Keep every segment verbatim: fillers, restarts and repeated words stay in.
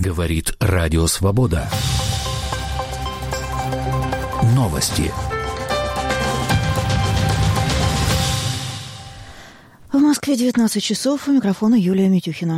Говорит Радио Свобода. Новости. В Москве девятнадцать часов. У микрофона Юлия Митюхина.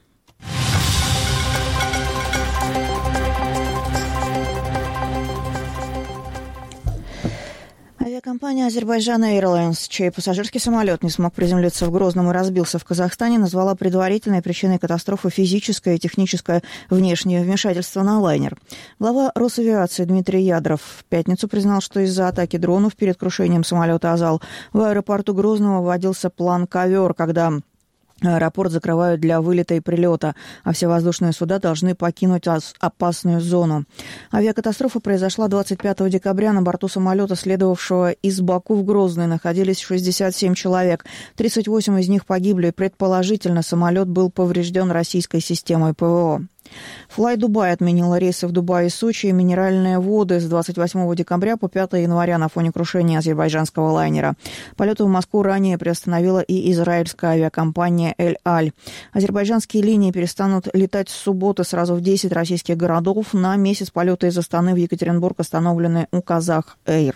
Авиакомпания Азербайджан Airlines, чей пассажирский самолет не смог приземлиться в Грозном и разбился в Казахстане, назвала предварительной причиной катастрофы физическое и техническое внешнее вмешательство на лайнер. Глава Росавиации Дмитрий Ядров в пятницу признал, что из-за атаки дронов перед крушением самолета «Азал» в аэропорту Грозного вводился план «Ковер», когда аэропорт закрывают для вылета и прилета, а все воздушные суда должны покинуть опасную зону. Авиакатастрофа произошла двадцать пятого декабря. На борту самолета, следовавшего из Баку в Грозный, находились шестьдесят семь человек. тридцать восемь из них погибли. Предположительно, самолет был поврежден российской системой ПВО. Fly Dubai отменила рейсы в Дубай и Сочи и минеральные воды с двадцать восьмого декабря по пятого января на фоне крушения азербайджанского лайнера. Полеты в Москву ранее приостановила и израильская авиакомпания «Эль-Аль». Азербайджанские линии перестанут летать с субботы сразу в десять российских городов. На месяц полеты из Астаны в Екатеринбург остановлены у «Казах Эйр».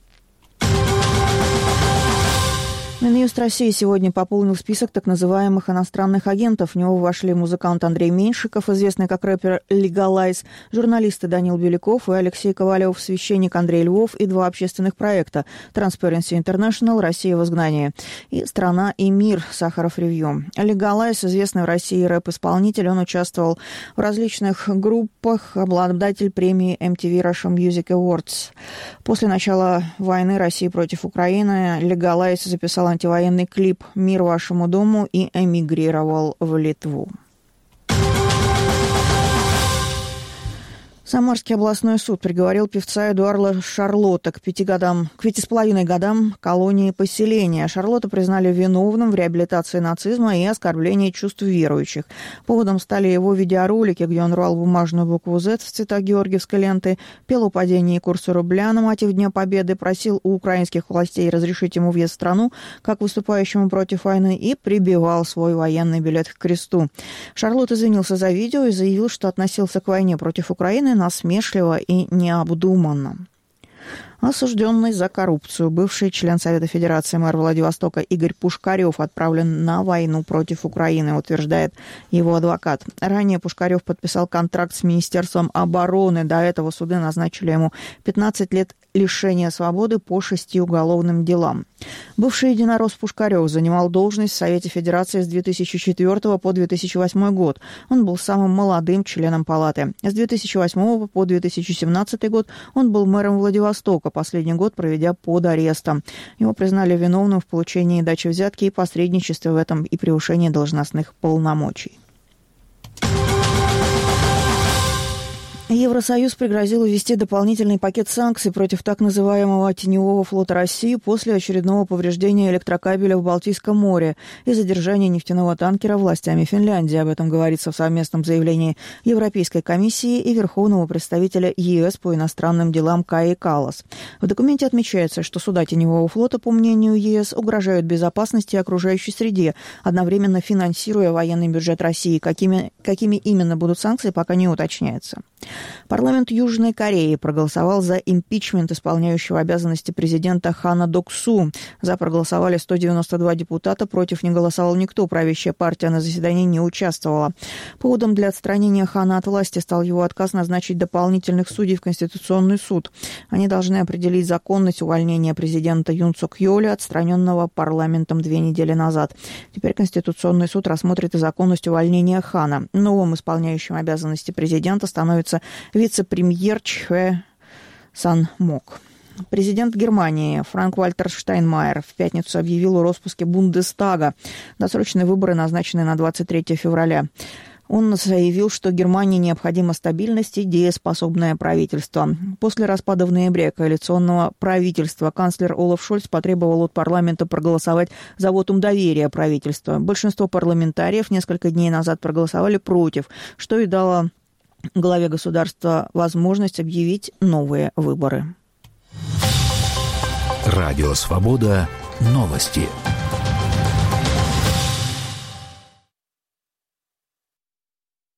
Минюст России сегодня пополнил список так называемых иностранных агентов. В него вошли музыкант Андрей Меньшиков, известный как рэпер Legalize, журналисты Данил Беляков и Алексей Ковалев, священник Андрей Львов и два общественных проекта Transparency International, Россия в изгнании и Страна и мир, Сахаров Ревью. Legalize, известный в России рэп-исполнитель, он участвовал в различных группах, обладатель премии эм ти ви Russia Music Awards. После начала войны России против Украины Legalize записал антивоенный клип «Мир вашему дому» и эмигрировал в Литву. Самарский областной суд приговорил певца Эдуарда Шарлотта к пяти годам, к пяти с половиной годам колонии поселения. Шарлотта признали виновным в реабилитации нацизма и оскорблении чувств верующих. Поводом стали его видеоролики, где он рвал бумажную букву «З» в цветах георгиевской ленты, пел о падении курса рубля на мотив Дня Победы, просил у украинских властей разрешить ему въезд в страну, как выступающему против войны, и прибивал свой военный билет к кресту. Шарлотт извинился за видео и заявил, что относился к войне против Украины насмешливо и необдуманно. Осужденный за коррупцию бывший член Совета Федерации мэр Владивостока Игорь Пушкарев отправлен на войну против Украины, утверждает его адвокат. Ранее Пушкарев подписал контракт с Министерством обороны. До этого суды назначили ему пятнадцать лет лишения свободы по шести уголовным делам. Бывший единорос Пушкарев занимал должность в Совете Федерации с две тысячи четвёртого по две тысячи восьмой год. Он был самым молодым членом палаты. С две тысячи восьмого по две тысячи семнадцатый год он был мэром Владивостока, последний год проведя под арестом. Его признали виновным в получении дачи взятки и посредничестве в этом и превышении должностных полномочий. Евросоюз пригрозил ввести дополнительный пакет санкций против так называемого теневого флота России после очередного повреждения электрокабеля в Балтийском море и задержания нефтяного танкера властями Финляндии. Об этом говорится в совместном заявлении Европейской комиссии и Верховного представителя ЕС по иностранным делам Каи Каллас. В документе отмечается, что суда теневого флота, по мнению ЕС, угрожают безопасности и окружающей среде, одновременно финансируя военный бюджет России. Какими, какими именно будут санкции, пока не уточняется. Парламент Южной Кореи проголосовал за импичмент исполняющего обязанности президента Хана Док-су. За проголосовали сто девяносто два депутата, против не голосовал никто. Правящая партия на заседании не участвовала. Поводом для отстранения Хана от власти стал его отказ назначить дополнительных судей в Конституционный суд. Они должны определить законность увольнения президента Юн Сок Йоля, отстраненного парламентом две недели назад. Теперь Конституционный суд рассмотрит и законность увольнения Хана. Новым исполняющим обязанности президента становится вице-премьер Чхве Сан-мок. Президент Германии Франк-Вальтер Штайнмайер в пятницу объявил о распуске Бундестага. Досрочные выборы назначены на двадцать третьего февраля. Он заявил, что Германии необходима стабильность и дееспособное правительство. После распада в ноябре коалиционного правительства канцлер Олаф Шольц потребовал от парламента проголосовать за вотум доверия правительства. Большинство парламентариев несколько дней назад проголосовали против, что и дало главе государства возможность объявить новые выборы. Радио Свобода. Новости.